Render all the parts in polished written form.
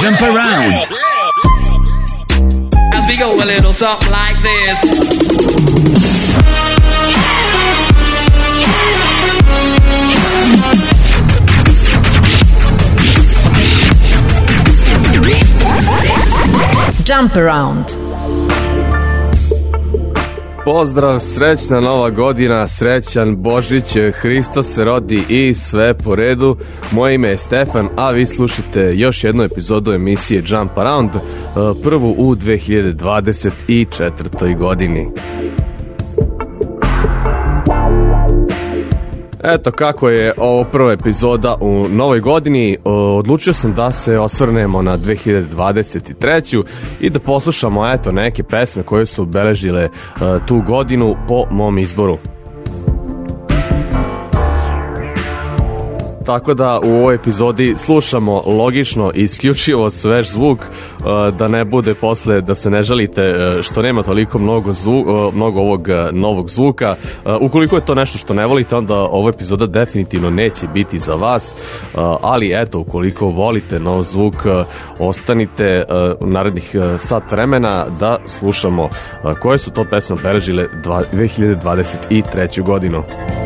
Jump around. As we go a little something like this. Jump around. Pozdrav, srećna nova godina, srećan Božić, Hristos se rodi i sve po redu. Moje ime je Stefan, a vi slušate još jednu epizodu emisije Jump Around, prvu u 2024. godini. Eto kako je ovo prva epizoda u novoj godini. Odlučio sam da se osvrnemo na 2023. i da poslušamo neke pesme koje su obeležile tu godinu po mom izboru. Tako da u ovoj epizodi slušamo logično i isključivo svež zvuk, da ne bude posle da se ne žalite što nema toliko mnogo ovog novog zvuka. Ukoliko je to nešto što ne volite, onda ova epizoda definitivno neće biti za vas, ali eto, ukoliko volite nov zvuk, ostanite u narednih sat vremena da slušamo koje su to pesme obeležile 2023. godinu.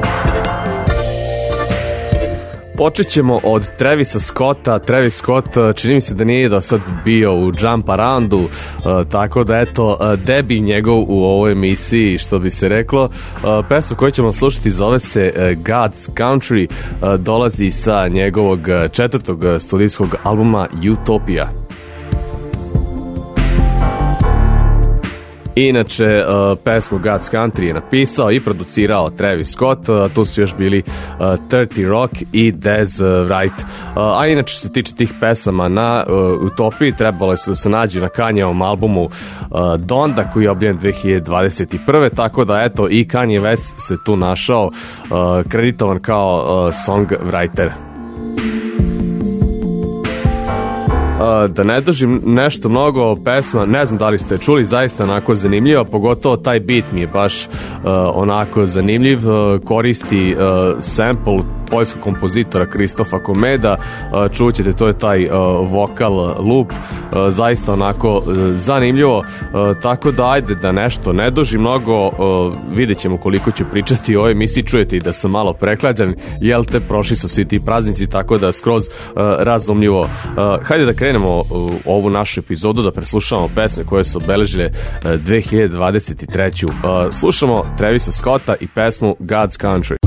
Počet ćemo od Travisa Scotta. Travis Scott čini mi se da nije do sad bio u Jump Aroundu, tako da eto, debi njegov u ovoj emisiji, što bi se reklo. Pesma koju ćemo slušati zove se God's Country, dolazi sa njegovog 4. studijskog albuma Utopia. Inače, pesmu God's Country je napisao i producirao Travis Scott, tu su još bili 30 Rock i Dez Wright. A inače, što se tiče tih pesama na Utopiji, trebalo su da se nađu na Kanyevom albumu Donda, koji je objavljen 2021. Tako da, eto, i Kanye West se tu našao, kreditovan kao songwriter. Da ne dužim nešto mnogo, pesma, ne znam da li ste čuli, zaista onako zanimljiva, pogotovo taj beat mi je baš onako zanimljiv, koristi sample poljskog kompozitora Kristofa Komeda, čućete, to je taj vokal loop, zaista onako zanimljivo, tako da ajde da nešto ne dužim mnogo, vidjet ćemo koliko ću pričati o ovoj emisiji, čujete i da sam malo preklađan, jel te, prošli su svi ti praznici, tako da skroz razumljivo. Hajde da krenemo u ovu našu epizodu, da preslušamo pesme koje su obeležile 2023. Slušamo Travisa Scotta i pesmu God's Country.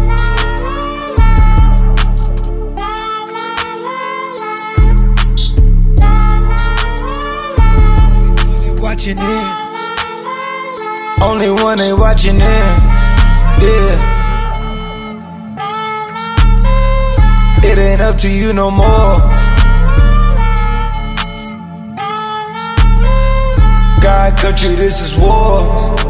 Only one they watching in, yeah. It ain't up to you no more. God country, this is war.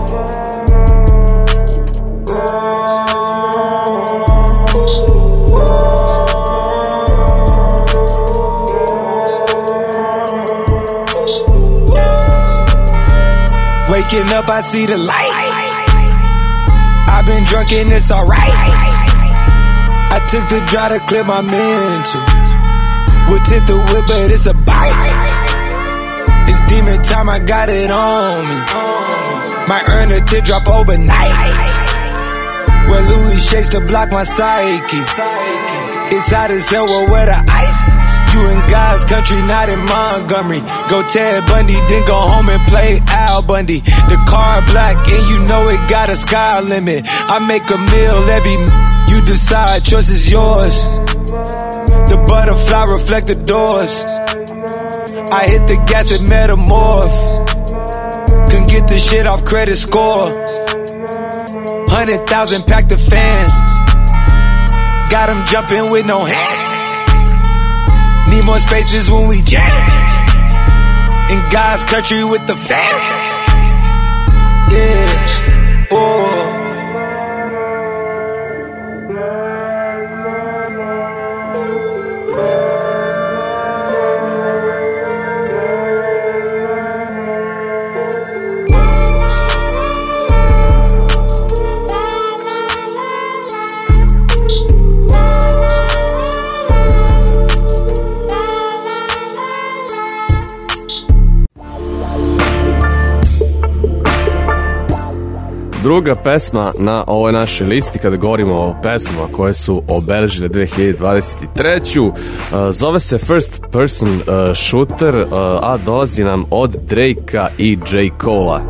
Waking up, I see the light. I've been drunk and it's alright. I took the drive to clear my mental. We'll tip the whip, but it's a bite. It's demon time, I got it on me. Might earn a teardrop overnight. Where Louis shakes to block my psyche. It's hot as hell, well, where the ice? You in God's country, not in Montgomery. Go Ted Bundy, then go home and play Al Bundy. The car black and you know it got a sky limit. I make a meal every you decide, choice is yours. The butterfly reflect the doors. I hit the gas at Metamorph. Couldn't get the shit off credit score. 100,000 pack the fans. Got them jumping with no hands. Need more spaces when we jam. In God's country with the fam. Yeah, oh. Druga pesma na ovoj našoj listi kada govorimo o pesmama koje su obeležile 2023. Zove se First Person Shooter, a dolazi nam od Drakea i J. Cola.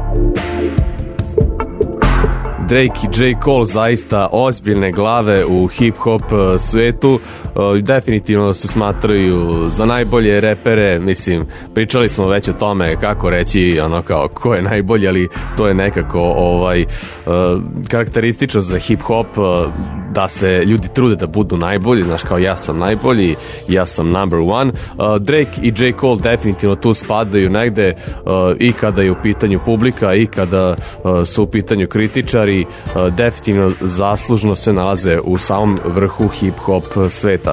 Drake i J. Cole zaista ozbiljne glave u hip-hop svetu, definitivno se smatraju za najbolje repere, mislim, pričali smo već o tome kako reći, ono kao ko je najbolji, ali to je nekako karakteristično za hip-hop, da se ljudi trude da budu najbolji, znaš, kao ja sam najbolji, ja sam number one. Drake i J. Cole definitivno tu spadaju negde, i kada je u pitanju publika i kada su u pitanju kritičari, definitivno zaslužno se nalaze u samom vrhu hip-hop sveta.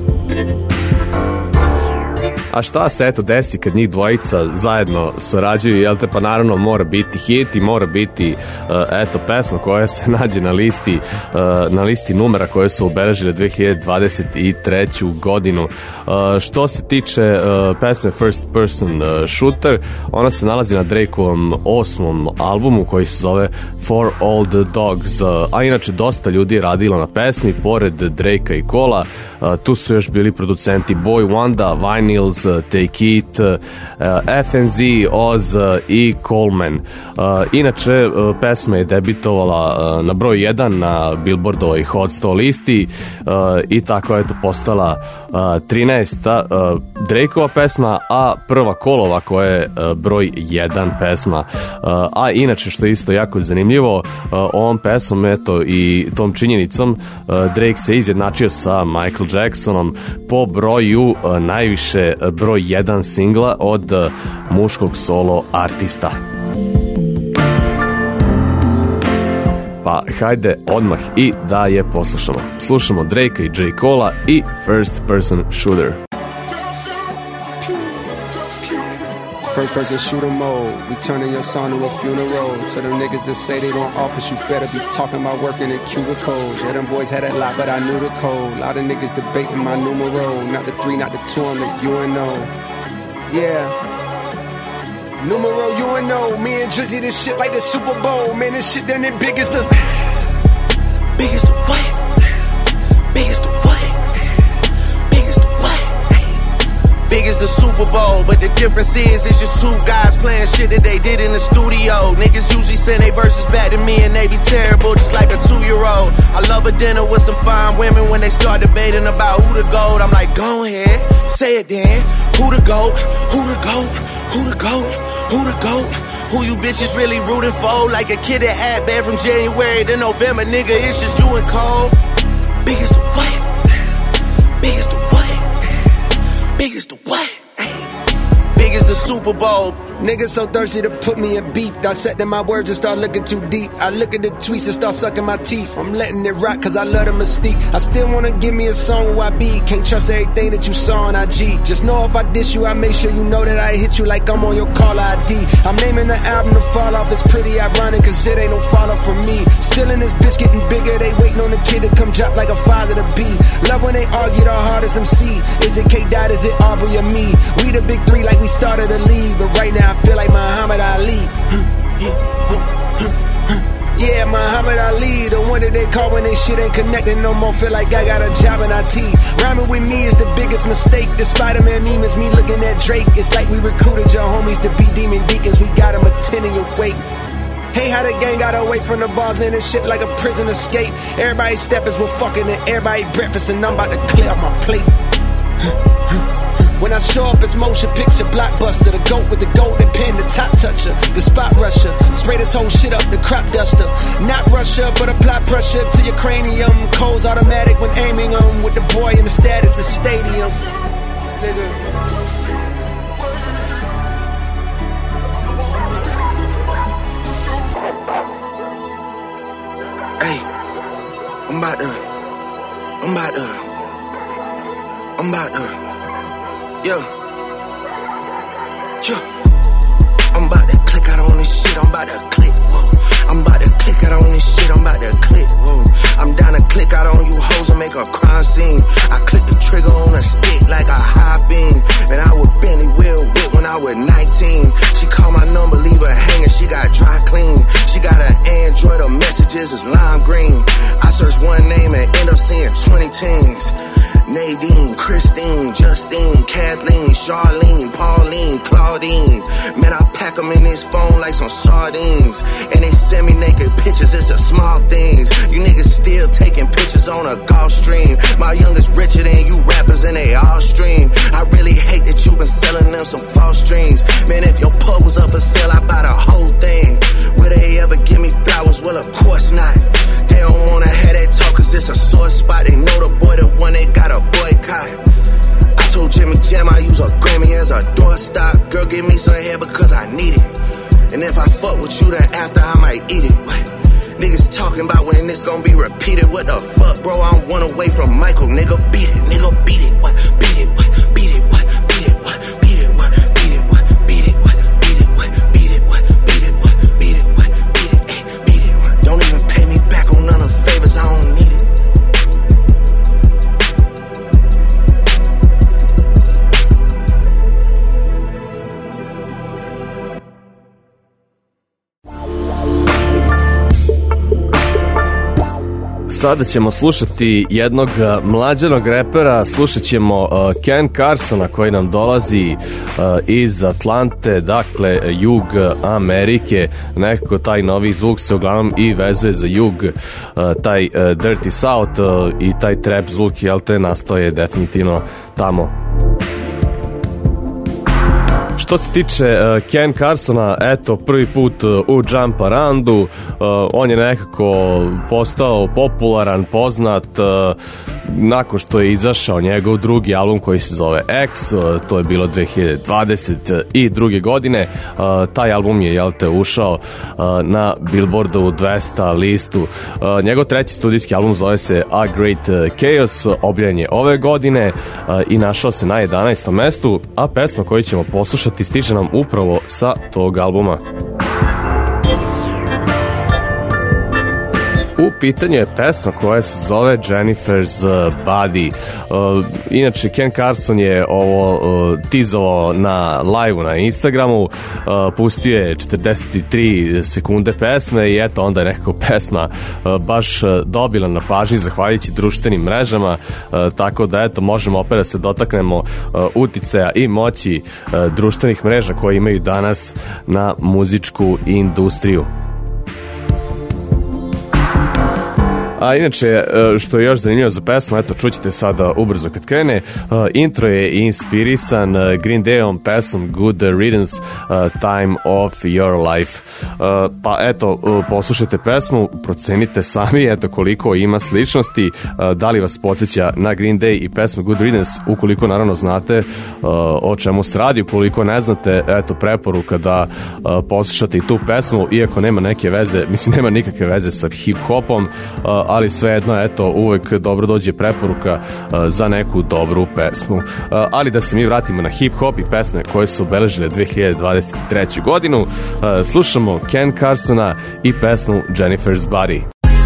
A šta se eto desi kad njih dvojica zajedno sarađuju, jel te, pa naravno mora biti hit i mora biti eto pesma koja se nađe na listi numera koje su obeležile 2023. godinu. Što se tiče pesme First Person Shooter, ona se nalazi na Drakeovom 8. albumu koji se zove For All the Dogs, a inače dosta ljudi je radilo na pesmi pored Drakea i Cola. Tu su još bili producenti Boy Wanda, Vinyls, Take It, FNZ, Oz i Coleman. Inače, pesma je debitovala na broj 1 na Billboardovoj Hot 100 listi i tako je to postala 13. Drakeova pesma, a prva Colova koja je broj 1 pesma. A inače, što je isto jako zanimljivo, ovom pesmom, eto, i tom činjenicom Drake se izjednačio sa Michael Jacksonom po broju najviše broj 1 singla od muškog solo artista. Pa hajde odmah i da je poslušamo. Slušamo Drakea i J. Cola i First Person Shooter. First person shooter mode, we turning your son to a funeral. To them niggas that say they don't office, you better be talking about working in cubicles. Yeah, them boys had that lot, but I knew the code. A lot of niggas debating my numero. Not the 3, not the 2, I'm the UNO. Yeah. Numero UNO, me and Drizzy, this shit like the Super Bowl. Man, this shit done it big as the... Big as the what? Big as the what? Big as the what? Big as the Super Bowl, but the difference is it's just two guys playing shit that they did in the studio. Niggas usually send their verses back to me and they be terrible, just like a 2-year-old. I love a dinner with some fine women when they start debating about who the GOAT. I'm like, go ahead, say it then. Who the GOAT? Who the GOAT? Who the GOAT? Who the GOAT? Who you bitches really rooting for? Like a kid that had bad from January to November, nigga, it's just you and Cole. Big as the what? Big as the what? Big as the what? Big as the Super Bowl. Niggas so thirsty to put me in beef. Dissecting my words and start looking too deep. I look at the tweets and start sucking my teeth. I'm letting it rock cause I love the mystique. I still wanna give me a song where I be. Can't trust everything that you saw on IG. Just know if I diss you, I make sure you know that I hit you like I'm on your caller ID. I'm naming the album to fall off. It's pretty ironic cause it ain't no fall off for me. Still in this bitch getting bigger. They waiting on the kid to come drop like a father to be. Love when they argue the hardest MC. Is it K-Dot, is it Aubrey or me? We the big three like we started a league. But right now I feel like Muhammad Ali. Yeah, Muhammad Ali, the one that they call when they shit ain't connecting no more. Feel like I got a job in IT. Rhyming with me is the biggest mistake. The Spider-Man meme is me looking at Drake. It's like we recruited your homies to be demon deacons. We got them attending your wake. Hey, how the gang got away from the bars, man, and shit like a prison escape. Everybody steppers were fucking and everybody breakfast, and I'm about to clear up my plate. When I show up, it's motion picture blockbuster. The GOAT with the golden pen, the top toucher, the spot rusher. Spray this whole shit up, the crop duster. Not Russia, but apply pressure to your cranium. Cold's automatic when aiming on. With the boy in the status of stadium. Nigga. Hey, I'm about to. Yo, I'm about to click out on this shit, I'm about to click, whoa. I'm about to click out on this shit, I'm about to click, whoa. I'm down to click out on you hoes and make a crime scene. I click the trigger on a stick like a high beam. And I would Bentley Will Whip when I was 19. She called my number, leave her hanging, she got dry clean. She got an Android, a Augustine, Kathleen, Charlene, Pauline, Claudine. Man, I pack them in this phone like some sardines. And they send me naked pictures, it's the small things. You niggas still taking pictures on a Gulfstream. My youngest richer than you rappers and they all stream. I really hate that you been selling them some false dreams. Man, if your pub was up for sale, I buy the whole thing. Will they ever give me flowers? Well, of course not. They don't wanna have that talk cause it's a sore spot. They know the boy the one they gotta boycott. I told Jimmy Jam I use a Grammy as a doorstop. Girl, give me some hair because I need it. And if I fuck with you, then after I might eat it. What? Niggas talking about when this gon' be repeated. What the fuck, bro? I'm one away from Michael. Nigga, beat it. Nigga, beat it. What? Beat it. What? Beat it. What? Beat it. What? Beat it. What? Beat it. What? Beat it. What? Beat it. What? Beat it. What? Beat it. What? Beat it. What? Beat it. Ay, beat it. What? Don't even pay me back on none of the favors. I don't need it. Sada ćemo slušati jednog mlađenog repera, slušat ćemo Ken Carsona koji nam dolazi iz Atlante, dakle jug Amerike. Nekako taj novi zvuk se uglavnom i vezuje za jug, taj Dirty South i taj trap zvuk, jel te, nastao je definitivno tamo. Što se tiče Ken Carsona, eto, prvi put u Jump Aroundu, on je nekako postao popularan, poznat nakon što je izašao njegov drugi album koji se zove X, to je bilo 2022. godine. Taj album je, jel te, ušao na Billboardu 200 listu. Njegov treći studijski album zove se A Great Chaos, objavljen je ove godine i našao se na 11. mestu, a pesma koju ćemo poslušati stiže nam upravo sa tog albuma. U pitanju je pesma koja se zove Jennifer's Body. Inače, Ken Carson je ovo tizovao na live-u na Instagramu, pustio je 43 sekunde pesme i eto, onda je nekako pesma baš dobila na pažnji zahvaljujući društvenim mrežama, tako da eto, možemo opet da se dotaknemo uticaja i moći društvenih mreža koje imaju danas na muzičku industriju. A inače, što je još zanimljivo za pesmu, eto, čućete sada ubrzo kad krene, intro je inspirisan Green Dayom pesmom Good Riddance, Time of Your Life. Pa eto, poslušajte pesmu, procenite sami, eto, koliko ima sličnosti, da li vas podsjeća na Green Day i pesmu Good Riddance, ukoliko naravno znate o čemu se radi, ukoliko ne znate, eto, preporuka da poslušate i tu pesmu, iako nema neke veze, mislim, nema nikakve veze sa hip-hopom, ali svejedno, eto, uvek dobro dođe preporuka za neku dobru pesmu. Ali da se mi vratimo na hip-hop i pesme koje su obeležile 2023. godinu, slušamo Ken Carsona i pesmu Jennifer's Body.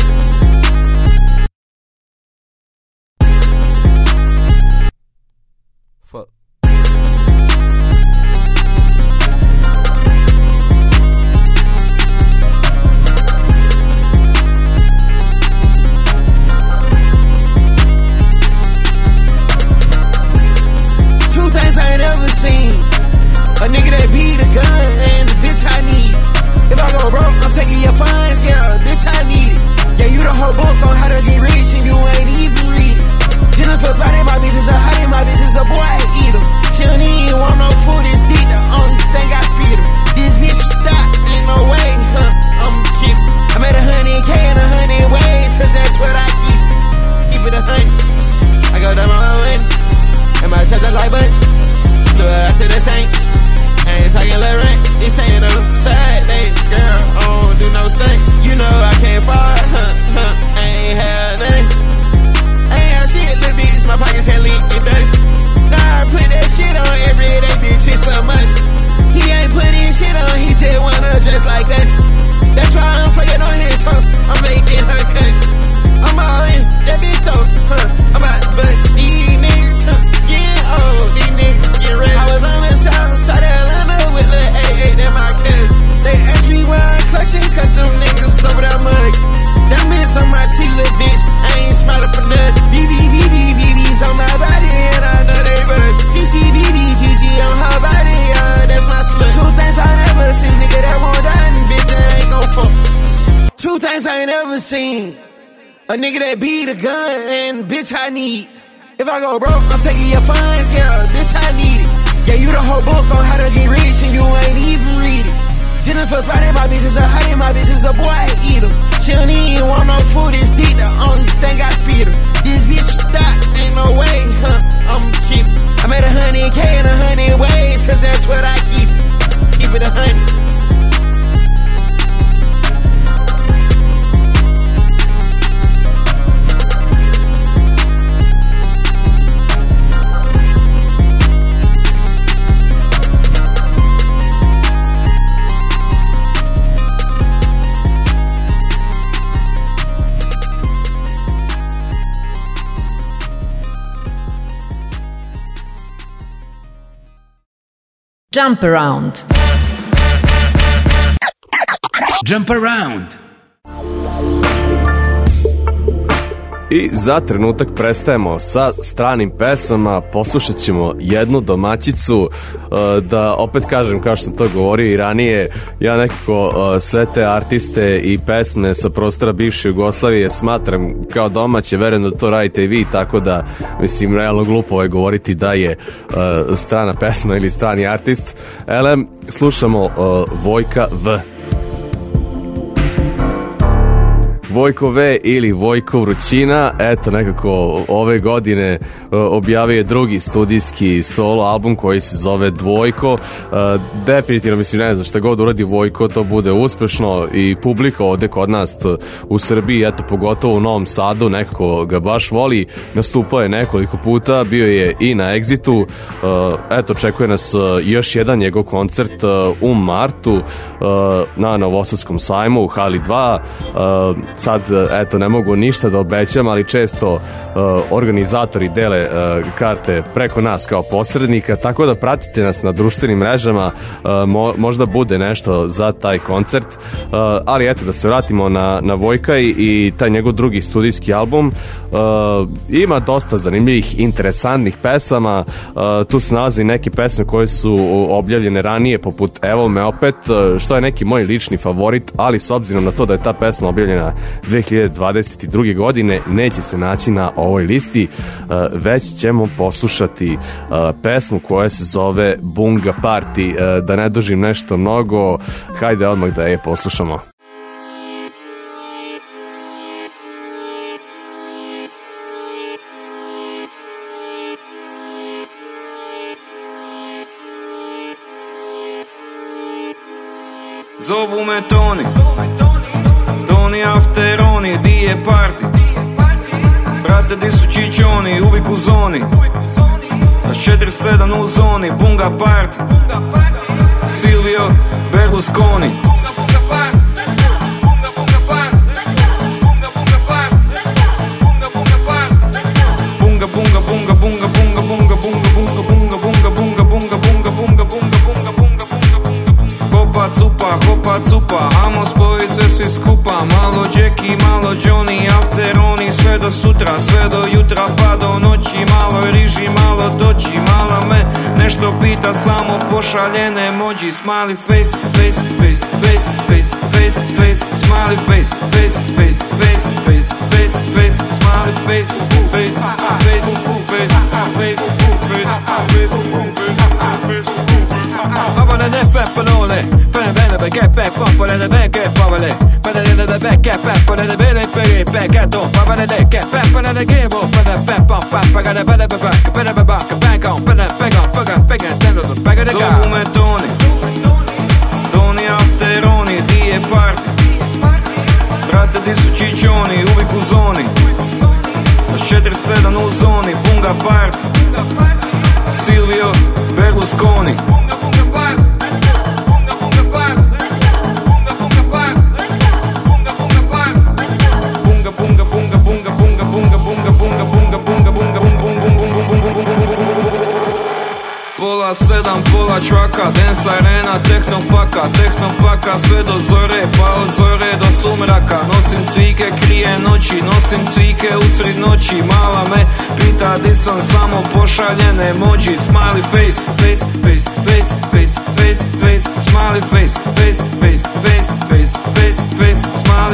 A nigga that be the gun and the bitch I need. If I go broke, I'm taking your funds, yeah, bitch I need it. Yeah, you the whole book on how to get rich and you ain't even read it. Jennifer Body, my business, a hottie, my business, a boy, I eat him. She don't even want no food, it's deep, the only thing I feed him. This bitch stop, ain't no way, I'm keep. I made 100K in 100 ways, cause that's what I keep. Keep it 100. I go down my money, and my shut that like bunch. Look, I said this ain't. I ain't talking left right, this ain't no side day, girl, I don't do no stunts. You know I can't fall, I ain't have nothing. I ain't have shit, little bitch, my pockets had leaked in dust. Nah, I put that shit on every day, bitch, it's so much. He ain't putting shit on, he said wanna dress like us. That's why I'm fucking on his hoe, I'm making her cuss. I'm all in, that bitch though, I'm about to bust. These niggas, getting old, these niggas get ready. I was on the south side of Atlanta with Lil AA, that my cousin. They asked me why I'm clutching, cause them niggas over that mug. That means on my teeth, little bitch, I ain't smiling for nothing. BB's on my body and I know they bust. things I ain't ever seen. A nigga that beat a gun and bitch I need. If I go broke, I'm taking your funds, yeah, bitch I need it. Yeah, you the whole book on how to get rich and you ain't even read it. Jennifer's body, my bitch is a honey, my bitch is a boy, I eat her. She don't even want no food, it's deep, the only thing I feed her. This bitch stop, ain't no way, I'ma keep it. I made 100K in 100 ways, cause that's what I keep. Keep it 100. Jump around. Jump around. I za trenutak prestajemo sa stranim pesama, poslušat ćemo jednu domaćicu. Da opet kažem, kao što sam to govorio i ranije, ja nekako sve te artiste i pesme sa prostora bivše Jugoslavije smatram kao domaće, verujem da to radite i vi, tako da mislim realno glupo je govoriti da je strana pesma ili strani artist. LM, slušamo Vojka V. Vojko V ili Vojko Vrućina, eto nekako ove godine objavio je drugi studijski solo album koji se zove Dvojko. Definitivno mislim, ne znam, šta god uradi Vojko, to bude uspešno i publika ovde kod nas u Srbiji, eto pogotovo u Novom Sadu, nekako ga baš voli. Nastupao je nekoliko puta, bio je i na Exitu, eto očekuje nas još jedan njegov koncert u martu na Novosadskom sajmu u Hali 2. Sad, eto, ne mogu ništa da obećam, ali često organizatori dele karte preko nas kao posrednika, tako da pratite nas na društvenim mrežama, možda bude nešto za taj koncert, ali eto, da se vratimo na Vojka i taj njegov drugi studijski album. Ima dosta zanimljivih, interesantnih pesama, tu se nalazi neke pesme koje su objavljene ranije, poput Evo me opet, što je neki moj lični favorit, ali s obzirom na to da je ta pesma objavljena 2022. godine, neće se naći na ovoj listi, već ćemo poslušati pesmu koja se zove Bunga Party. Da ne dužim nešto mnogo, hajde odmah da je poslušamo. Zovu me Toni, Toni Afteroni, di je party? Brate, di su čičoni, uvijek u zoni, 47 u zoni, Bunga party, Silvio Berlusconi. Bunga, bunga, bunga, bunga, bunga, bunga, bunga, bunga, bunga, bunga, bunga, bunga, bunga, bunga, bunga, bunga, bunga. Hopa cupa, amo spoji sve svi skupa. Malo Jackie, malo Johnny, Afteroni, sve do sutra, sve do jutra pa do noći. Malo riži, malo doći, mala me nešto pita, samo pošaljen emoji. Smiley face, face, face, face, face, face, face, smiley face, face, face, face, face, face, face, smiley face, face, face, face, face, face, face, face. Papa de pepperone, pene bene perché per compare de becche povere, pene de becche per de bene per il peccatto, papa de che pepper de give, pene pepper papa de bene per back back on, pene pega tendo de pega de ga. Zovu me Toni, Toni Afteroni, di je party. Brate, di su čičoni, uvijek u zoni, 47 u zoni, Bunga party, Silvio Berlusconi. Pola 7, pola čvaka, dance arena, tehno paka, sve do zore, pa od zore do sumraka. Nosim cvike, krije noći, nosim cvike usred noći. Mala me pita di sam, samo pošaljen emoji. Smiley face, face, face, face, face, face, face, smiley face, face, face, face, face, face, face, smiley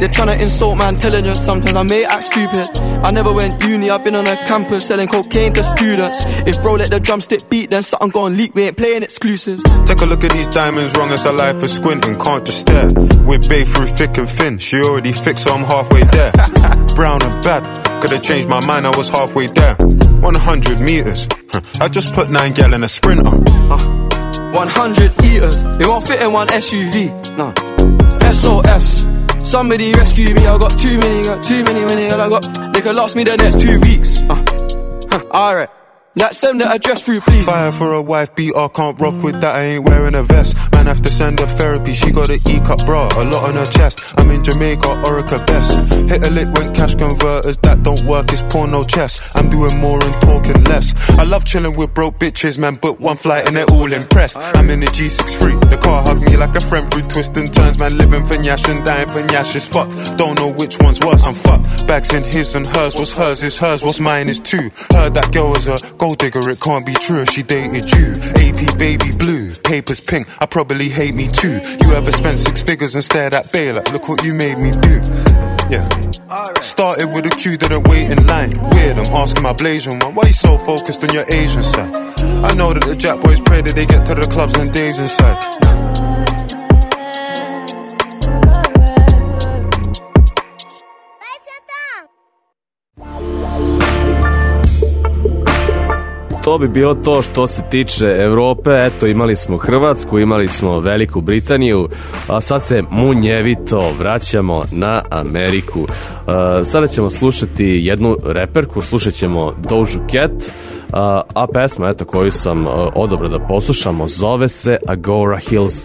They're tryna insult my intelligence, sometimes I may act stupid. I never went uni, I've been on a campus selling cocaine to students. If bro let the drumstick beat, then something gon' leak, we ain't playing exclusives. Take a look at these diamonds, wrong as a life for squinting, can't just stare. We're bae through thick and thin, she already fixed so I'm halfway there. Brown and bad, could've changed my mind, I was halfway there. 100 meters, I just put 9 gal in a Sprinter. 100 eaters, they won't fit in one SUV. No, SOS, somebody rescue me. I got too many, I got, they could last me the next 2 weeks. Alright, like send the address through, please. Fire for a wife beater, can't rock with that, I ain't wearing a vest. Man have to send her therapy, she got an E-cup bra, a lot on her chest. I'm in Jamaica, Orica best. Hit a lick when cash converters, that don't work, it's porno chess. I'm doing more and talking less. I love chilling with broke bitches, man, book one flight and they're all impressed. I'm in the G63, the car hugged me like a friend through twists and turns. Man living for Nyash and dying for Nyash is fuck. Don't know which one's worse, I'm fucked. Bags in his and hers, what's hers is hers, what's mine is too. Heard that girl was a gold digger, it can't be true if she dated you. AP baby blue, papers pink, I probably hate me too. You ever spent 6 figures and stared at bail like, look what you made me do. Yeah. Started with a queue, didn't wait in line. Weird, I'm asking my Blasian one, why you so focused on your Asian side? I know that the Jack boys pray that they get to the clubs and Dave's inside. To bi bilo to što se tiče Evrope. Eto, imali smo Hrvatsku, imali smo Veliku Britaniju, a sad se munjevito vraćamo na Ameriku. Sada ćemo slušati jednu reperku, slušat ćemo Doja Cat, a pesma eto, koju sam odabrao da poslušamo zove se Agora Hills.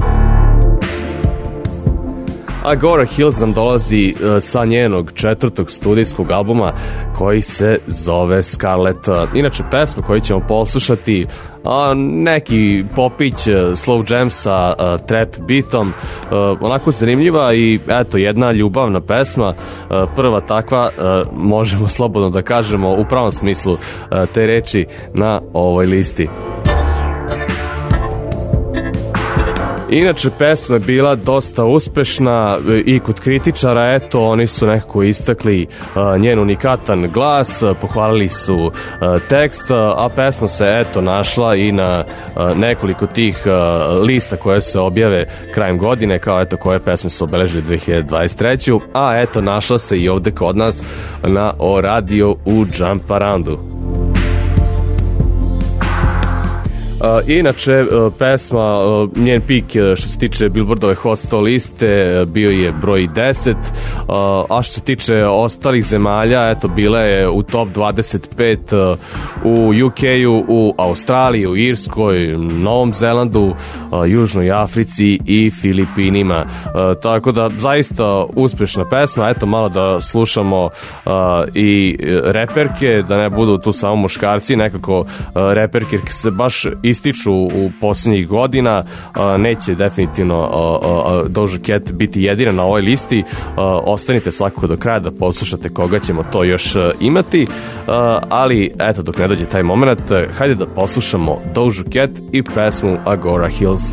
Agora Hills nam dolazi sa njenog 4. studijskog albuma koji se zove Scarlet. Inače, pesma koju ćemo poslušati neki popić slow jam sa trap beatom, onako zanimljiva i eto jedna ljubavna pesma, prva takva, možemo slobodno da kažemo u pravom smislu te reči na ovoj listi. Inače, pesma je bila dosta uspešna i kod kritičara, eto, oni su nekako istakli njen unikatan glas, pohvalili su tekst, a pesma se, eto, našla i na nekoliko tih lista koje se objave krajem godine, kao, eto, koje pesme su obeležili 2023. A, eto, našla se i ovde kod nas na O Radio u Jump Aroundu. Inače, pesma, njen pik što se tiče Billboardove Hot 100 liste bio je broj 10, a što se tiče ostalih zemalja, eto, bila je u top 25 u UK-u, u Australiji, u Irskoj, Novom Zelandu, Južnoj Africi i Filipinima. Tako da, zaista uspešna pesma. Eto, malo da slušamo i reperke, da ne budu tu samo muškarci, nekako reperke se baš ističu u posljednjih godina. Neće definitivno Doja Cat biti jedina na ovoj listi. Ostanite svakako do kraja da poslušate koga ćemo to još imati, ali eto, dok ne dođe taj moment, hajde da poslušamo Doja Cat i pesmu Agora Hills.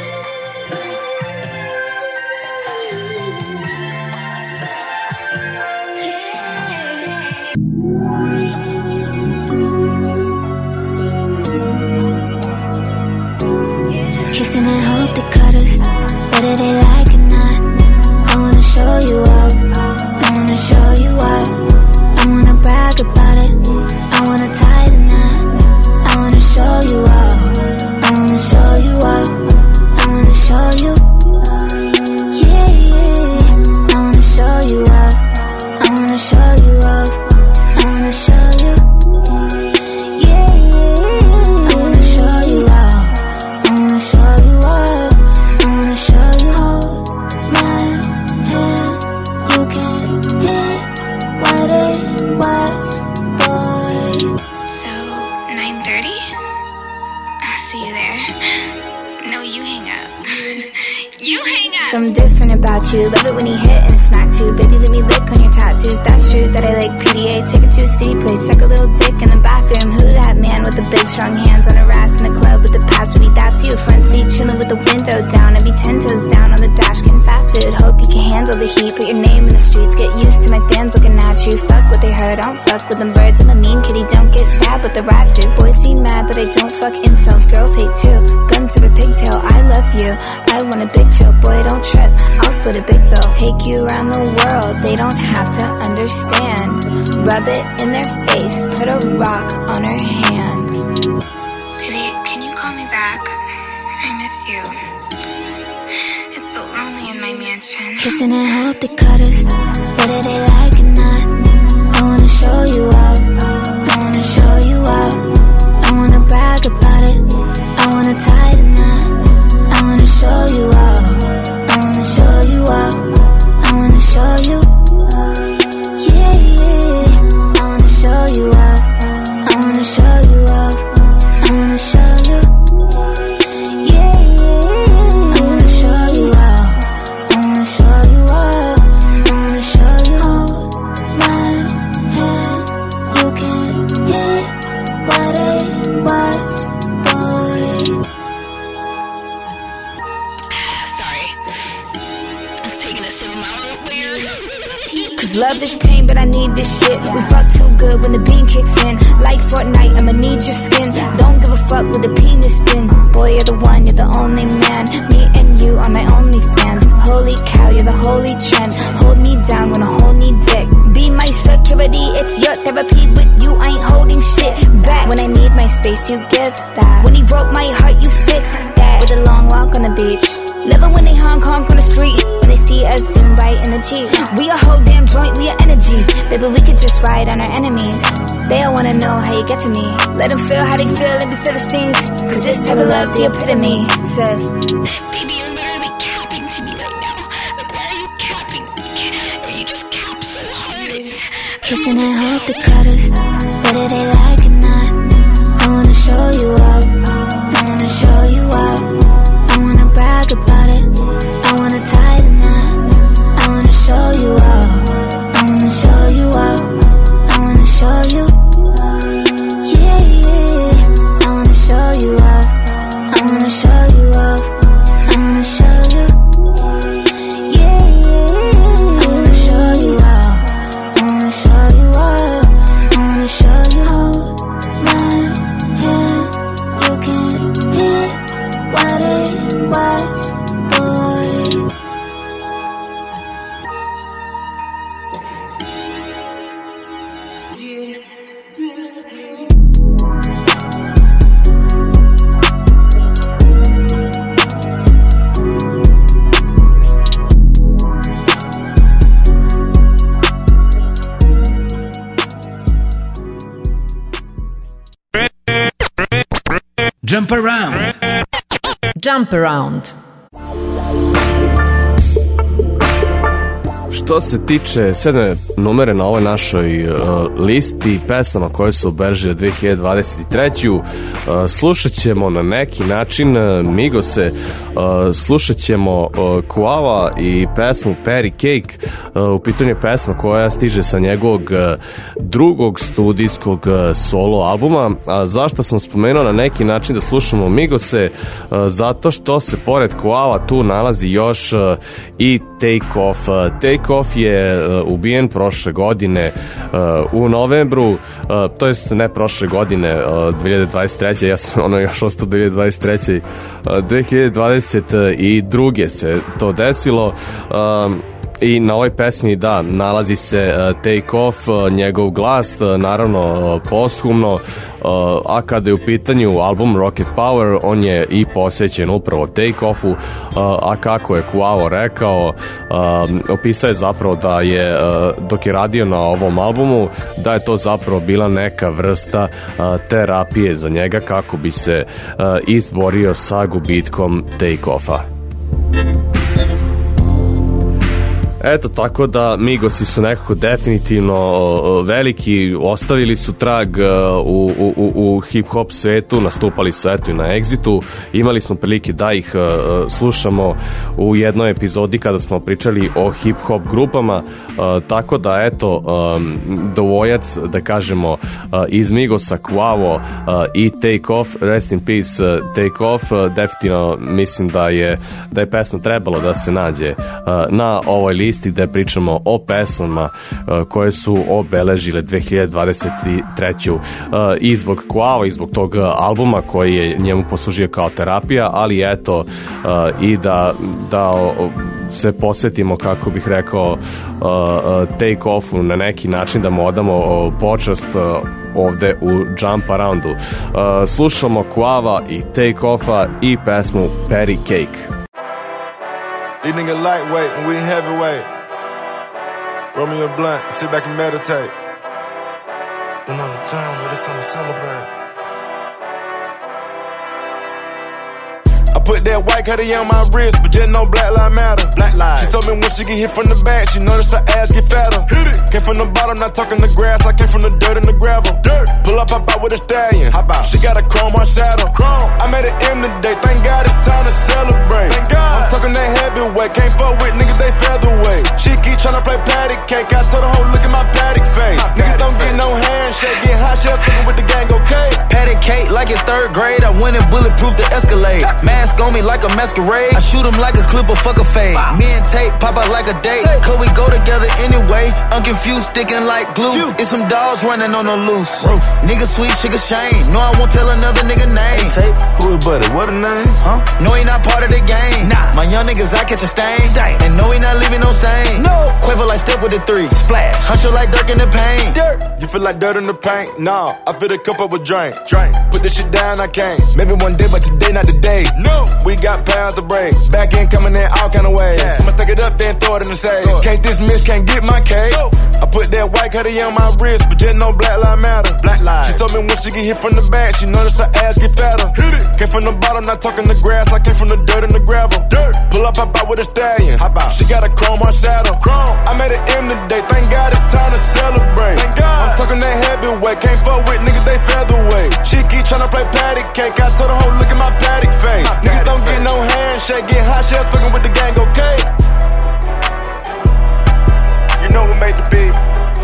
Whether they like it or not, I wanna show you up, I wanna show you up, I wanna brag about it, I wanna tie the knot, I wanna show you up, I wanna show you up, I wanna show you, yeah, yeah, I wanna show you up, I wanna show you up, I wanna show you, yeah, yeah, I wanna show you up, I wanna show you up. Show you, hold my hand, you can hit what it was, boy. So, 9:30? I'll see you there. No, you hang up. You hang up! Something different about you, love it when you hit and smack too. Baby, let me lick on your tattoos, that's true that I like PDA. Take it to a city place, suck a little dick in the bathroom. Who that man with the big strong hands on her ass in the club with the past would be that's you. Front seat chilling with the window down. I'd be 10 toes down on the dash getting fast food. Hope you can handle the heat. Put your name in the streets. Get used to my fans looking at you. Fuck what they heard. I don't fuck with them birds. I'm a mean kitty. Don't get stabbed with the rats too. Boys be mad that I don't fuck incels. Girls hate too. Gun to the pigtail. I love you. I want a big chill. Boy, don't trip. I'll split a big bill. Take you around the world. They don't have to understand. Rub it in their face. Put a rock on her hand. Baby, can you call me back? I miss you. It's so lonely in my mansion. Kissing and hope they cut us, whether they like it or not. I wanna show you up. I wanna show you up. I wanna brag about it. I wanna tie the knot. I wanna show you up. I wanna show you up. I wanna show you. Yeah, yeah. I wanna show you up. I wanna show you up. I wanna show you. Yeah, yeah. I wanna show you up. I wanna show you up. I wanna show you. Hold my hand. You can hear what it was, boy. Sorry. I was taking a sip of my root beer. Cause love is pain, but I need this shit. We fuck too good when the bean kicks in. Like Fortnite, I'ma need your skin. Don't give a fuck with the penis spin. Boy, you're the one, you're the only man. Me and you are my only fans. Holy cow, you're the holy trend. Hold me down when I hold me dick. Be my security, it's your therapy. With you, I ain't holding shit back. When I need my space, you give that. When he broke my heart, you fixed that. With a long walk on the beach. Love it when they honk on the street. When they see us zoom by in the Jeep. We a whole damn joint, we a energy. Baby, we could just ride on our enemies. They all wanna know how you get to me. Let them feel how they feel, let me feel the stings. Cause this type of love's the epitome. Said, Baby, you're literally capping to me right now. Like, why are you capping? Or you just cap so hard? kissing and hope they cut us, whether they like it or not. I wanna show you up. I wanna show you up. I wanna brag about it. I wanna tie the knot. I wanna show you up. I wanna show you up. I wanna show you. Yeah, yeah. I wanna show you up. I wanna show you up. I wanna show you. Yeah, yeah. I wanna show you up. I wanna show you up. I wanna show you. Hold my hand. You can hear what it was, boy. Jump around. Jump around. Što se tiče 7. numere na ovoj našoj listi pesama koje su obeležile 2023. Slušat ćemo na neki način Migose, slušat ćemo Kuava i pesmu Patty Cake. U pitanju je pesma koja stiže sa njegovog drugog studijskog solo albuma. A zašto sam spomenuo na neki način da slušamo Migose? Zato što se pored Kuava tu nalazi još i Take Off. Take Off je ubijen prošle godine u novembru, to jest ne prošle godine, 2023. Ja sam još ostao 2023. 2022. se to desilo. I na ovoj pesmi, da, nalazi se Take Off, njegov glas, naravno posthumno, a kada je u pitanju album Rocket Power, on je i posvećen upravo Take Offu, a kako je Kuavo rekao, opisao je zapravo da je, dok je radio na ovom albumu, da je to zapravo bila neka vrsta terapije za njega kako bi se izborio sa gubitkom Take Offa. Eto, tako da Migosi su nekako definitivno veliki, ostavili su trag u hip-hop svetu, nastupali su eto i na Exitu, imali smo prilike da ih slušamo u jednoj epizodi kada smo pričali o hip-hop grupama, tako da eto, dvojac, da kažemo, iz Migosa, Quavo i Take Off, rest in peace Take Off, definitivno mislim da je pesma trebalo da se nađe na ovoj listi gde pričamo o pesmama koje su obeležile 2023. I zbog Quavo i zbog tog albuma koji je njemu poslužio kao terapija, ali eto i da se posvetimo, kako bih rekao, Take Offu na neki način, da mu odamo počast ovde u Jump Aroundu. Slušamo Quava i Take Offa i pesmu Patty Cake. These niggas lightweight and we heavyweight. Roll me a blunt, sit back and meditate. Been on the time, but it's time to celebrate. I put that white cutie on my wrist, but just no Black Lives Matter. Black lives. She told me when she get hit from the back, she notice her ass get fatter. Hit it. Came from the bottom, not talking the grass. I came from the dirt and the gravel. Dirt. Pull up, hop out with a stallion. Hop out. She got a chrome on shadow. Chrome. I made an M today. Thank God it's time to celebrate. Thank God. I'm talking that heavyweight. Can't fuck with niggas, they featherweight. She keep tryna play patty cake. I told her, look at my patty face. Niggas don't get no handshake. Get hot shells fucking with the gang, okay? Patty cake like it's third grade. I went and bulletproof the Escalade. Mask on me like a masquerade. I shoot him like a clip or fuck a fade. Me and Tate pop out like a date. Cause we go together anyway. Unconfused, sticking like glue. It's some dogs running on the loose. Nigga sweet, sugar shame. No, I won't tell another nigga name. Who is buddy? What a name? Huh? No, he not part of the game. Nah. My young niggas, I catch a stain. And no, he not leaving no stain. No. Quiver like Steph with the 3. Splash. Hunch like Dirk in the paint. Dirt. You feel like dirt in the paint? Nah, I fill the cup up with drink. Put this shit down, I can't. Maybe one day, but today not today. No. We got pounds to break. Back end coming in all kind of ways. Yeah. I'ma take it up, then throw it in the safe. Can't dismiss, can't get my cake. No. I put that white cutie on my wrist, but just no Black Lives Matter. Black lives. She told me when she get hit from the back, she notice her ass get fatter. Hit it. Came from the bottom, not talking the grass. I came from the dirt and the gravel. Dirt. Pull up, hop out with a stallion. Hop out. She got a chrome on shadow. Chrome. I made an M today. Thank God it's time to celebrate. Thank God. I'm talking that heavyweight. Can't fuck with niggas, they featherweight. She keep tryna play patty cake. I told her, look at my patty face. Niggas don't get no handshake. Get hot shells fucking with the gang, okay? You know who made the beat.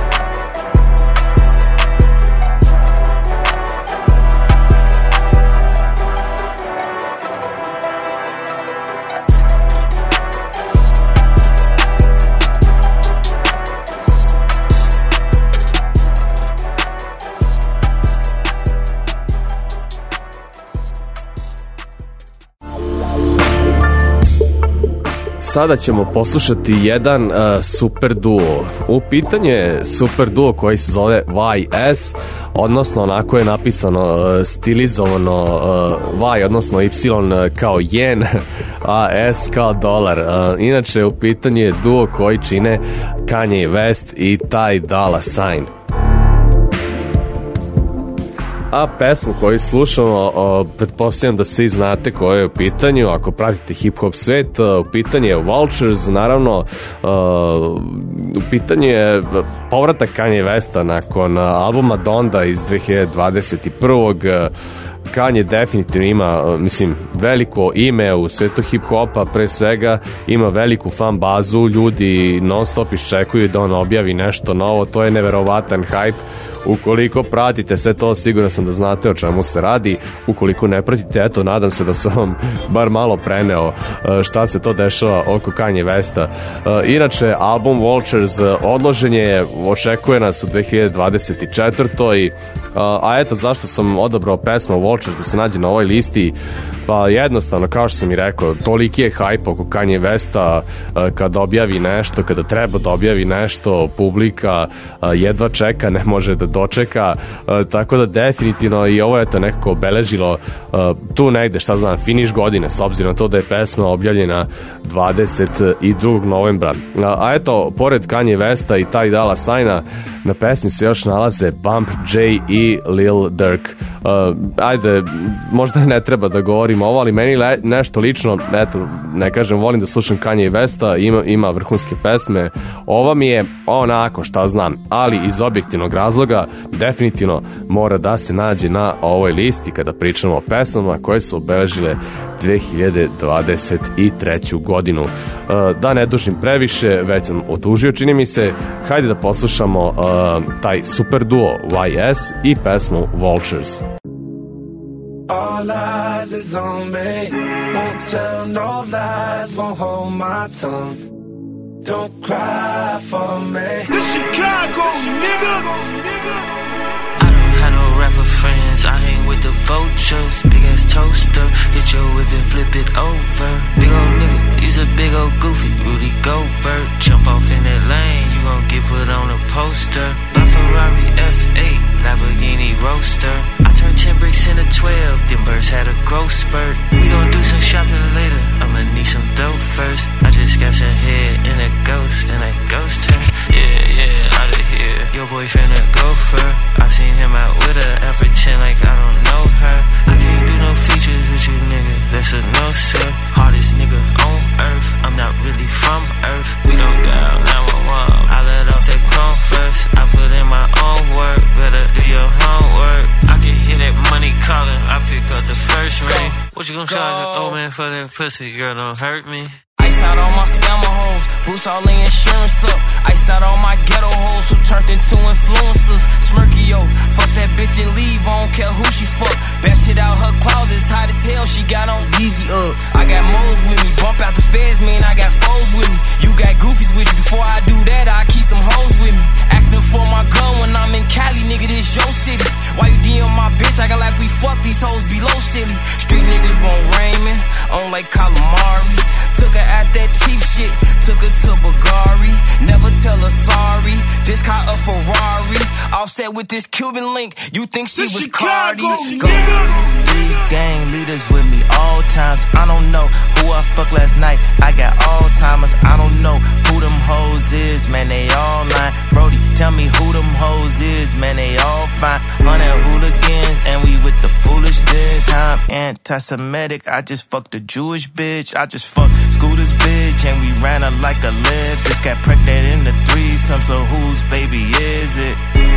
Sada ćemo poslušati jedan super duo. U pitanju je super duo koji se zove YS, odnosno onako je napisano stilizovano Y, odnosno Y kao jen, a S kao dolar. Inače u pitanju je duo koji čine Kanye West i Ty Dolla $ign. A pesmu koju slušamo, pretpostavljam da svi znate koje je u pitanju, ako pratite hip-hop svet, u pitanju je Vultures, naravno, u pitanju je povratak Kanye Westa nakon albuma Donda iz 2021. Kanye definitivno ima, mislim, veliko ime u svetu hip-hopa, pre svega ima veliku fan bazu, ljudi non stop iščekuju da on objavi nešto novo, to je neverovatan hype. Ukoliko pratite sve to, sigurno sam da znate o čemu se radi. Ukoliko ne pratite, eto, nadam se da sam vam bar malo preneo šta se to dešava oko Kanye Westa. Inače, album Vultures odložen je, očekuje nas u 2024. A eto, zašto sam odabrao pesmu Vultures da se nađe na ovoj listi? Pa jednostavno, kao što sam i rekao, toliki je hype oko Kanye Westa, kada objavi nešto, kada treba da objavi nešto, publika jedva čeka, ne može da dočeka, tako da definitivno i ovo je to nekako obeležilo tu negde, šta znam, finiš godine, s obzirom na to da je pesma objavljena 22. novembra. A eto, pored Kanye Westa i Ty Dolla $igna, Na pesmi se još nalaze Bump J i Lil Durk. Ajde, možda ne treba da govorim ovo, ali meni nešto lično, eto, ne kažem, volim da slušam Kanye Westa, ima vrhunske pesme. Ova mi je onako, šta znam, ali iz objektivnog razloga definitivno mora da se nađe na ovoj listi kada pričamo o pesmama koje su obeležile 2023. godinu. Da ne dužim previše, već sam otužio, čini mi se. Hajde da poslušamo taj super duo YS i pesmu Vultures. All eyes is on me. Won't tell no lies, won't hold my tongue. Don't cry for me. This Chicago, nigga. For friends, I hang with the vultures. Big ass toaster, hit your whip and flip it over. Big old nigga, he's a big old goofy Rudy Goldberg. Jump off in that lane, you gon' get put on a poster. My Ferrari F8, Lamborghini Roadster. I turned 10 bricks into 12, them birds had a growth spurt. We gon' do some shopping later, I'ma need some dough first. I just got some head in a ghost, and that ghost her. Yeah, out of here. Your boyfriend a gopher, I seen him out with her and pretend like I don't know her. I can't do no features with you, nigga, that's a no, sir. Hardest nigga on earth, I'm not really from earth. We don't dial 911, I let off that chrome first. I put in my own work, better do your homework. I can hear that money calling, I pick up the first ring. What you gon' charge an old man for that pussy, girl, don't hurt me. Ice out all my scammer hoes, boost all the insurance up. Ice out all my ghetto hoes who turned into influencers. Smirky-o, fuck that bitch and leave, I don't care who she fuck. Best shit out her closet, hot as hell, she got on Yeezy up. I got moles with me, bump out the feds, man, I got foes with me. You got goofies with you, before I do that, I keep some hoes with me. Asking for my gun when I'm in Cali, nigga, this your city. Why you DM my bitch, acting like we fuck these hoes below silly. Street niggas won't rain me, on like calamari. Took her at that cheap shit, took her to Bulgari. Never tell her sorry, this car a Ferrari. Offset with this Cuban link, you think she was Cardi? Go. 3 gang leaders with me all times. I don't know who I fucked last night, I got Alzheimer's. I don't know who them hoes is, man, they all lying. Brody, tell me who them hoes is, man, they all fine. 100 hooligans, and we with the foolishness. I'm anti-Semitic, I just fucked a Jewish bitch. I just fucked Scooter's bitch, and we ran her like a lift. This got pregnant in the threesome, so whose baby is it?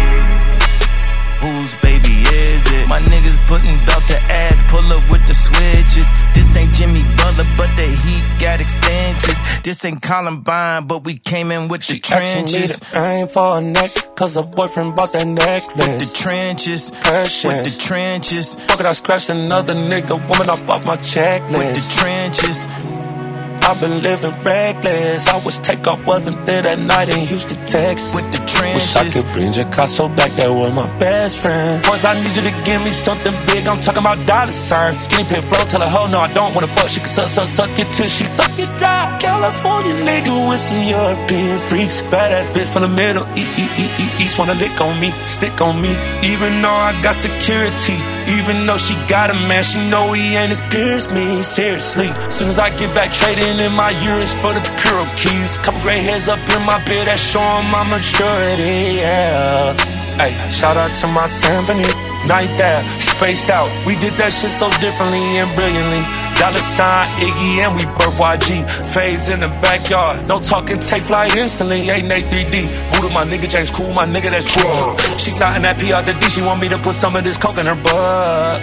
Whose baby is it? My niggas putting belt to ass, pull up with the switches. This ain't Jimmy Butler, but the heat got extensions. This ain't Columbine, but we came in with the trenches. Aim for a neck, cause her boyfriend bought that necklace. With the trenches, with the trenches. Fuck it, I scratched another nigga, woman up off my checklist. With the trenches. I've been living reckless. I was take off, wasn't there that night in Houston, Texas. With the trenches. Wish I could bring Picasso back, that was my best friend. Once I need you to give me something big, I'm talking about dollar signs. Skinny pin flow, tell her, ho, no, I don't wanna fuck. She can suck it till she suck it dry. California nigga with some European freaks. Badass bitch from the middle, east wanna lick on me, stick on me. Even though I got security, even though she got a man, she know he ain't as pure as me, seriously. Soon as I get back trading in my euros for the Puro keys. Couple gray hairs up in my beard, that's showing my maturity, yeah. Hey, shout out to my symphony, night there, spaced out. We did that shit so differently and brilliantly. Dollar sign Iggy and we birth YG. Phase in the backyard, no talking, take flight instantly. Ain't Nate 3D, Buddha, my nigga James Cool, my nigga that's cool. She's not in that PR to D, she want me to put some of this coke in her butt.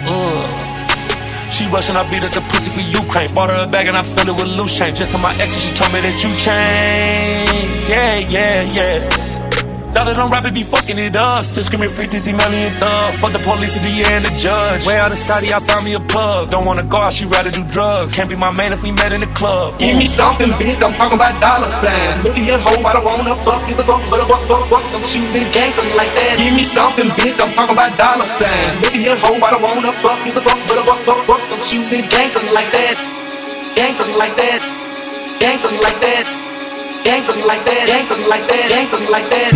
She rushing, I beat up the pussy for Ukraine. Bought her a bag and I filled it with loose change. Just on my ex and she told me that you changed. Yeah. Dollar don't rap it, be fucking it up. Still screaming free Dizzy, Melly and Thug. Fuck the police, the DA and the judge. Way out of Saudi, I found me a plug. Don't wanna go out, she rather do drugs. Can't be my man if we met in the club. Give me something big, I'm talking about dollar signs. Look at your hoe, I don't wanna fuck. It's a fuck, but a fuck. I'm shooting gangsters like that. Give me something big, I'm talking about dollar signs. Look at your hoe, I don't wanna fuck. It's a fuck, but a fuck. I'm shooting gangsters like that. Gangsters like that. Gangsters like that. Gangsters like that. Gangsters like that. Gangsters like that.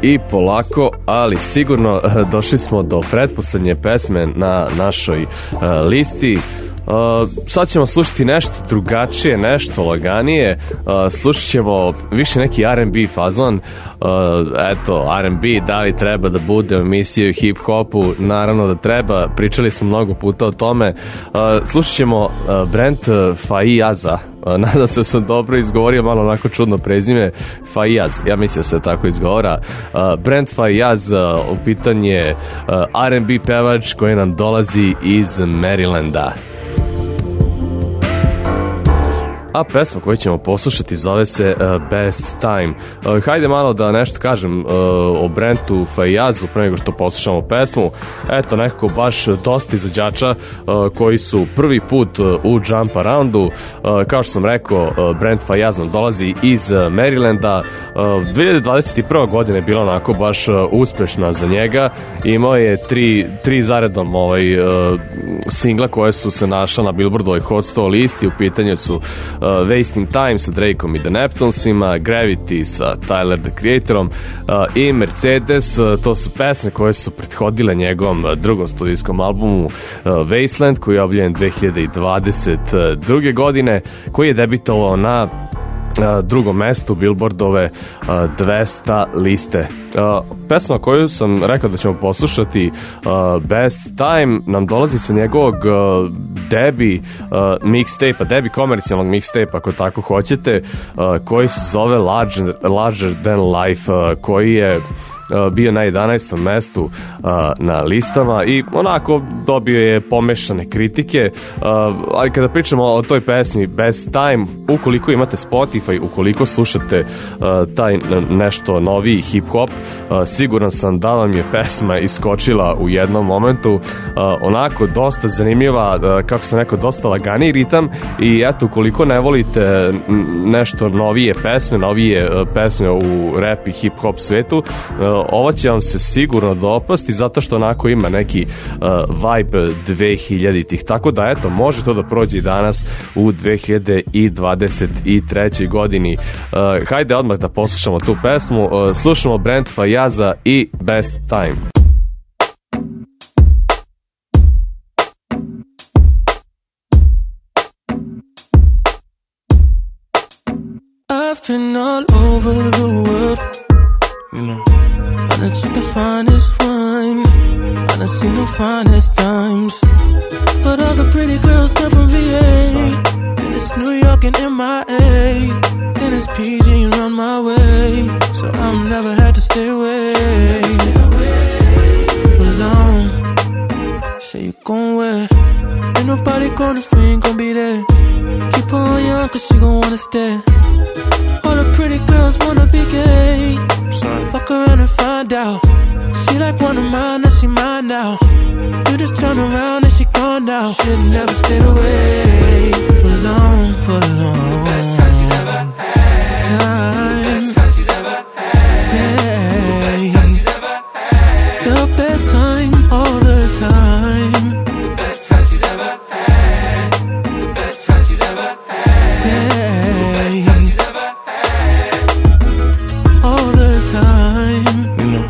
I polako, ali sigurno došli smo do pretposlednje pesme na našoj listi. Sad ćemo slušati nešto drugačije, nešto laganije. Slušat ćemo više neki R&B fazon. Eto, R&B, da li treba da bude u emisiji hip-hopu? Naravno da treba, pričali smo mnogo puta o tome. Slušat ćemo Brent Faiyaz. Nadam se da sam dobro izgovorio, malo onako čudno prezime, Faiyaz, ja mislim da se tako izgovara. Brent Faiyaz, u pitanje R&B pevač koji nam dolazi iz Marylanda. A pesma koju ćemo poslušati zove se Best Time. Hajde malo da nešto kažem o Brentu Faiyazu pre nego što poslušamo pesmu. Eto, nekako baš dosta izvođača koji su prvi put u Jump Aroundu. Kao što sam rekao, Brent Faiyaz nam dolazi iz Marylanda. 2021. godina je bila onako baš uspešna za njega. Imao je tri zaredom singla koje su se našla na Billboardovoj Hot 100 listi. U pitanju su Wasting Time sa Drakeom i The Neptunesima, Gravity sa Tyler the Creatorom i Mercedes. To su pesme koje su prethodile njegovom drugom studijskom albumu Wasteland, koji je objavljen 2022. godine, koji je debitovao na drugom mestu Billboardove 200 liste. Pesma koju sam rekao da ćemo poslušati, Best Time, nam dolazi sa njegovog debi mixtape-a, debi komercijalnog mixtape-a, ako tako hoćete, koji se zove Larger Than Life, koji je bio na 11. mestu na listama i onako dobio je pomešane kritike, ali kada pričamo o toj pesmi Best Time, ukoliko imate Spotify, ukoliko slušate taj nešto noviji hip-hop, siguran sam da vam je pesma iskočila u jednom momentu. Onako dosta zanimljiva, kako sam rekao, dosta laganiji ritam i eto, ukoliko ne volite nešto novije pesme u rap i hip-hop svetu, ovo će vam se sigurno dopasti, zato što onako ima neki vibe 2000-ih, tako da eto, može to da prođe i danas u 2023. godini. Hajde odmah da poslušamo tu pesmu. Slušamo Brent Faiyaza i Best Time. I've been all over the world, you know. I done took the finest wine, I done seen the finest times, but all the pretty girls come from VA. Then it's New York and MIA, then it's PG and run my way, so I'm never had to stay away alone. Say you gon' where? Ain't nobody gonna free, ain't gon' be there. Keep her on young cause she gon' wanna stay. All the pretty girls wanna be gay. Fuck around and find out. She like one of mine, now she mine now. You just turn around and she gone now. Should've never stayed away for long, for long. Best time she's ever had. Best time she's ever had. Best time she's ever had. The best time all the time. The best time she's ever had. The best time she's ever had. The best time she's ever had. All the time, you know.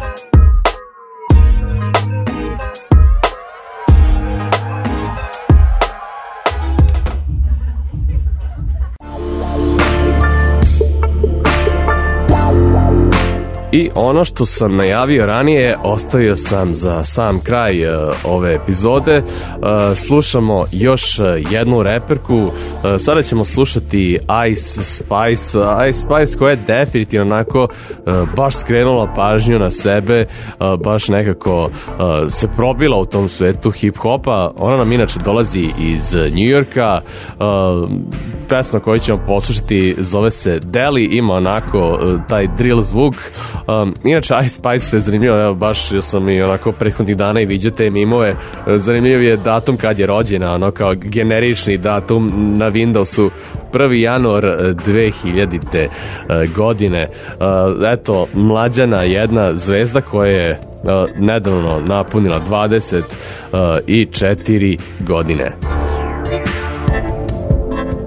I ono što sam najavio ranije, ostavio sam za sam kraj ove epizode. Slušamo još jednu reperku. Sada ćemo slušati Ice Spice. Ice Spice koja je definitivno onako baš skrenula pažnju na sebe, baš nekako se probila u tom svetu hip-hopa. Ona nam inače dolazi iz New Yorka. Pesma koju ćemo poslušati zove se Deli, ima onako taj drill zvuk. Inače Ice Spice je zanimljivo, evo baš sam i onako prethodnih dana i viđao te mimove. Zanimljiv je datum kad je rođena, ono kao generični datum na Windowsu, 1. januar 2000. godine. Eto, mlađana jedna zvezda koja je nedavno napunila 24 godine.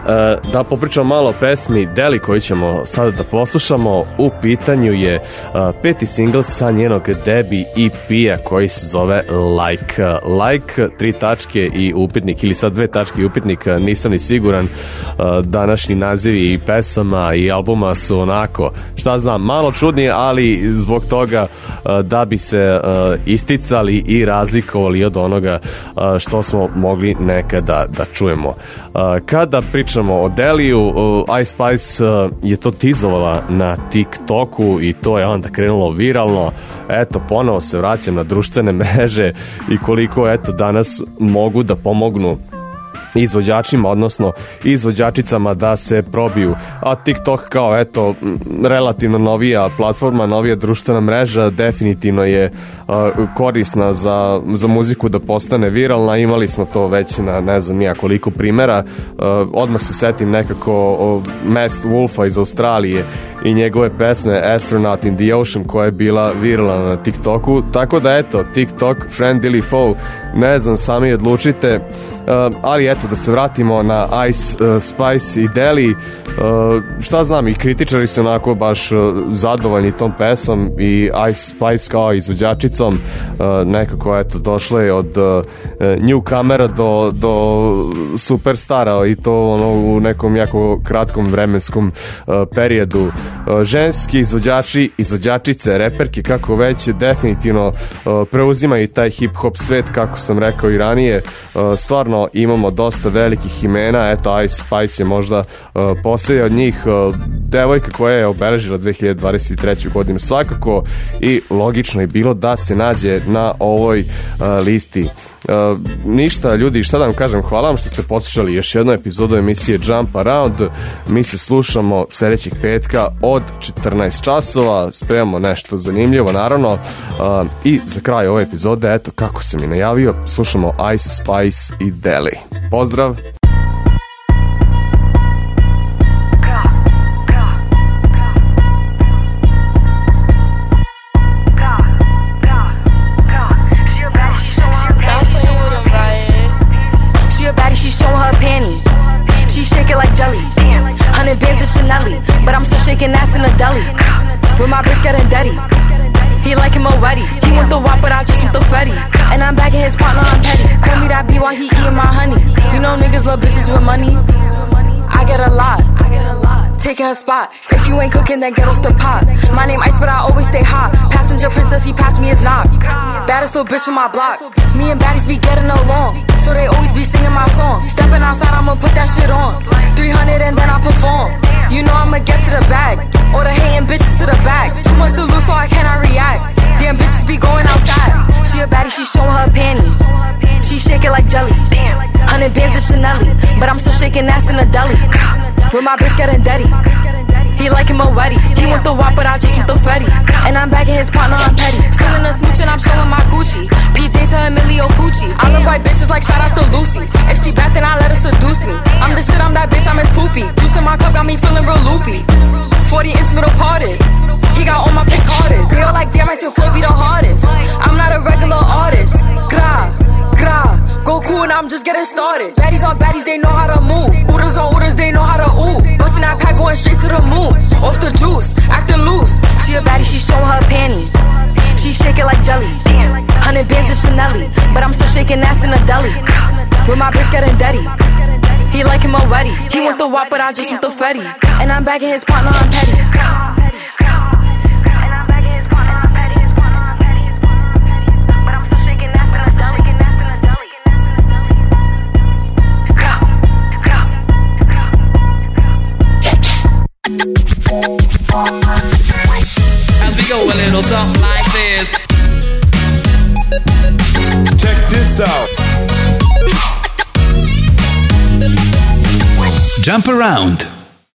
Da popričamo malo o pesmi Deli koju ćemo sada da poslušamo. U pitanju je peti singl sa njenog debi EP-a koji se zove Like. Like, 3 tačke i upitnik, ili sad 2 tačke i upitnik, nisam ni siguran. Današnji nazivi i pesama i albuma su onako, šta znam, malo čudni, ali zbog toga da bi se isticali i razlikovali od onoga što smo mogli nekada da čujemo. Kada pričamo o Deliju, Ice Spice je to tizovala na TikToku i to je onda krenulo viralno. Eto, ponovo se vraćam na društvene mreže i koliko eto danas mogu da pomognu izvođačima, odnosno izvođačicama da se probiju. A TikTok kao eto relativno novija platforma, novija društvena mreža, definitivno je korisna za muziku da postane viralna. Imali smo to već na ne znam nija koliko primjera. Odmah se setim nekako Masked Wolfa iz Australije i njegove pesme Astronaut in the Ocean koja je bila viralna na TikToku. Tako da eto, TikTok, friend ili foe, ne znam, sami odlučite. Ali eto, da se vratimo na Ice Spice i Deli. Šta znam, i kritičari su onako baš zadovoljni tom pesom i Ice Spice kao izvođačicom. Nekako eto, došlo je od newcomera do superstara i to ono u nekom jako kratkom vremenskom periodu. Ženski izvođači, izvođačice, reperke, kako već, definitivno preuzimaju taj hip-hop svet, kako sam rekao i ranije. Stvarno imamo dosta velikih imena, eto Ice Spice je možda posljednja od njih, devojka koja je obeležila 2023. godinu svakako i logično je bilo da se nađe na ovoj listi. Ništa ljudi, šta da vam kažem, hvala vam što ste poslušali još jednu epizodu emisije Jump Around. Mi se slušamo sljedećeg petka od 14 časova, spremamo nešto zanimljivo naravno, i za kraj ove epizode, eto kako sam i najavio, slušamo Ice Spice i Deli. Pozdrav! But I'm still shaking ass in a deli with my bitch getting dirty. He like him already. He want the wop, but I just want the fetty. And I'm bagging his partner, I'm petty. Call me that B while he eating my honey. You know niggas love bitches with money. I get a lot. Taking her spot. If you ain't cooking, then get off the pot. My name Ice, but I always stay hot. Passenger princess, he passed me his knock. Baddest little bitch from my block. Me and baddies be getting along, so they always be singing my song. Stepping outside, I'ma put that shit on. 300 and then I perform. You know I'ma get to the bag. Or the hating bitches to the back. Too much to lose, so I cannot react. Damn bitches be going outside. She a baddie, she showing her panties. She shake it like jelly. 100 bands of Chanel, but I'm still shaking ass in a deli with my bitch getting dirty. He like him already. He want the wop, but I just want the fetty. And I'm bagging his partner, I'm petty. Feeling a smooch and I'm showing my Gucci. PJ to Emilio Pucci. I love white bitches like shout out to Lucy. If she bad, then I let her seduce me. I'm the shit, I'm that bitch, I'm his poopy. Juice in my cup got me feeling real loopy. 40-inch middle parted. He got all my pics hearted. They all like, damn, I still flow be the hardest. I'm not a regular artist. Gra, go cool and I'm just getting started. Baddies on baddies, they know how to move. Ooters on ooters, they know how to ooh. Bustin' that pack, going straight to the moon. Off the juice, acting loose. She a baddie, she showing her panties. She shake it like jelly. 100 bands of Chanel, but I'm still shaking ass in a deli with my bitch getting dirty. He like him already. He want the wop, but I just want the fetty. And I'm bagging his partner, I'm petty. As we go a little something like this. Check this out. Jump Around.